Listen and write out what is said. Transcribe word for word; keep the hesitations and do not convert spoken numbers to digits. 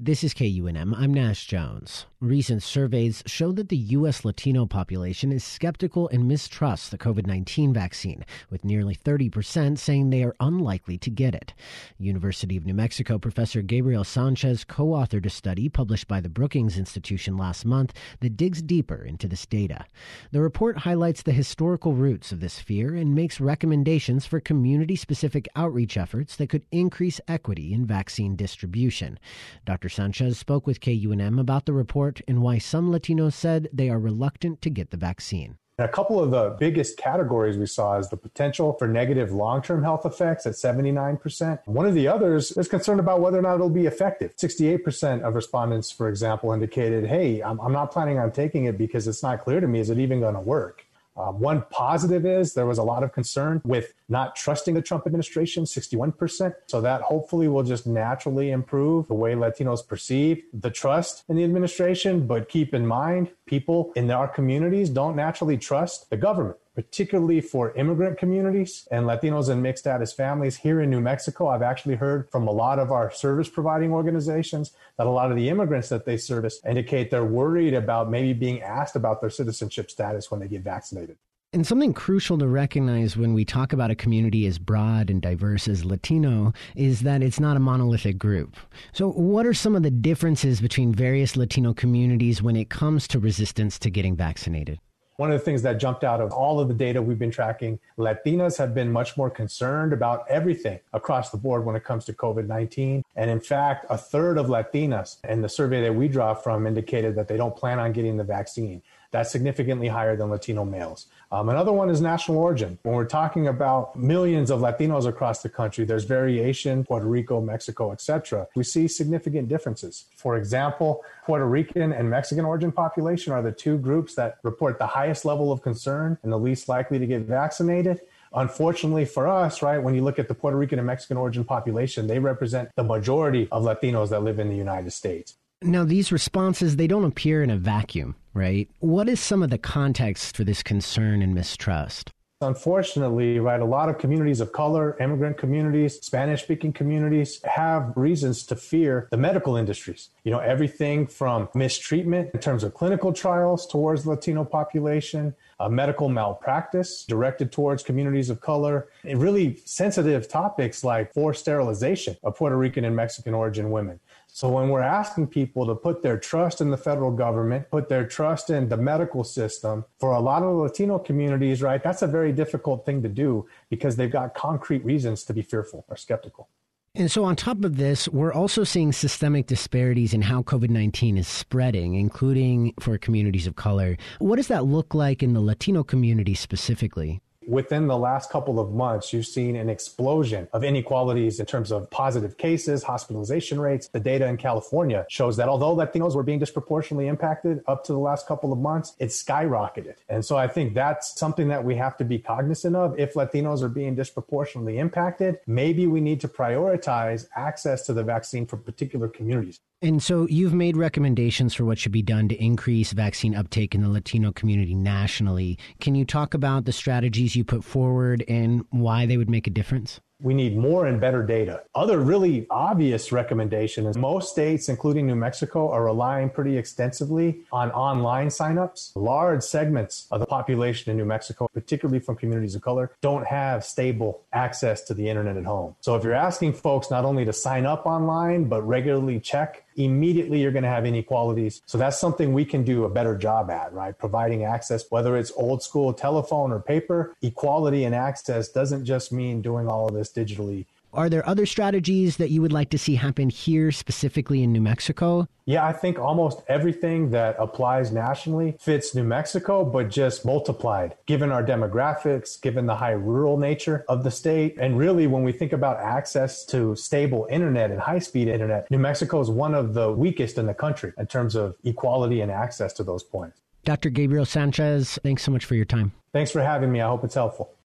This is K U N M. I'm Nash Jones. Recent surveys show that the U S Latino population is skeptical and mistrusts the COVID nineteen vaccine, with nearly thirty percent saying they are unlikely to get it. University of New Mexico professor Gabriel Sanchez co-authored a study published by the Brookings Institution last month that digs deeper into this data. The report highlights the historical roots of this fear and makes recommendations for community-specific outreach efforts that could increase equity in vaccine distribution. Doctor Sanchez spoke with K U N M about the report and why some Latinos said they are reluctant to get the vaccine. A couple of the biggest categories we saw is the potential for negative long-term health effects at seventy-nine percent. One of the others is concerned about whether or not it'll be effective. sixty-eight percent of respondents, for example, indicated, hey, I'm, I'm not planning on taking it because it's not clear to me, is it even going to work? Uh, one positive is there was a lot of concern with not trusting the Trump administration, sixty-one percent. So that hopefully will just naturally improve the way Latinos perceive the trust in the administration. But keep in mind, people in our communities don't naturally trust the government, particularly for immigrant communities and Latinos and mixed status families. Here in New Mexico, I've actually heard from a lot of our service providing organizations that a lot of the immigrants that they service indicate they're worried about maybe being asked about their citizenship status when they get vaccinated. And something crucial to recognize when we talk about a community as broad and diverse as Latino is that it's not a monolithic group. So what are some of the differences between various Latino communities when it comes to resistance to getting vaccinated? One of the things that jumped out of all of the data we've been tracking, Latinas have been much more concerned about everything across the board when it comes to COVID nineteen. And in fact, a third of Latinas in the survey that we draw from indicated that they don't plan on getting the vaccine. That's significantly higher than Latino males. Um, another one is national origin. When we're talking about millions of Latinos across the country, there's variation, Puerto Rico, Mexico, et cetera. We see significant differences. For example, Puerto Rican and Mexican origin population are the two groups that report the highest level of concern and the least likely to get vaccinated. Unfortunately for us, right, when you look at the Puerto Rican and Mexican origin population, they represent the majority of Latinos that live in the United States. Now, these responses, they don't appear in a vacuum, right? What is some of the context for this concern and mistrust? Unfortunately, right, a lot of communities of color, immigrant communities, Spanish-speaking communities have reasons to fear the medical industries. You know, everything from mistreatment in terms of clinical trials towards the Latino population, uh, medical malpractice directed towards communities of color, and really sensitive topics like forced sterilization of Puerto Rican and Mexican origin women. So when we're asking people to put their trust in the federal government, put their trust in the medical system, for a lot of the Latino communities, right, that's a very difficult thing to do because they've got concrete reasons to be fearful or skeptical. And so on top of this, we're also seeing systemic disparities in how COVID nineteen is spreading, including for communities of color. What does that look like in the Latino community specifically? Within the last couple of months, you've seen an explosion of inequalities in terms of positive cases, hospitalization rates. The data in California shows that although Latinos were being disproportionately impacted up to the last couple of months, it skyrocketed. And so I think that's something that we have to be cognizant of. If Latinos are being disproportionately impacted, maybe we need to prioritize access to the vaccine for particular communities. And so you've made recommendations for what should be done to increase vaccine uptake in the Latino community nationally. Can you talk about the strategies you put forward and why they would make a difference? We need more and better data. Other really obvious recommendation is most states, including New Mexico, are relying pretty extensively on online signups. Large segments of the population in New Mexico, particularly from communities of color, don't have stable access to the internet at home. So if you're asking folks not only to sign up online, but regularly check, immediately you're going to have inequalities. So that's something we can do a better job at, right? Providing access, whether it's old school telephone or paper. Equality and access doesn't just mean doing all of this digitally. Are there other strategies that you would like to see happen here, specifically in New Mexico? Yeah, I think almost everything that applies nationally fits New Mexico, but just multiplied, given our demographics, given the high rural nature of the state. And really, when we think about access to stable internet and high-speed internet, New Mexico is one of the weakest in the country in terms of equality and access to those points. Doctor Gabriel Sanchez, thanks so much for your time. Thanks for having me. I hope it's helpful.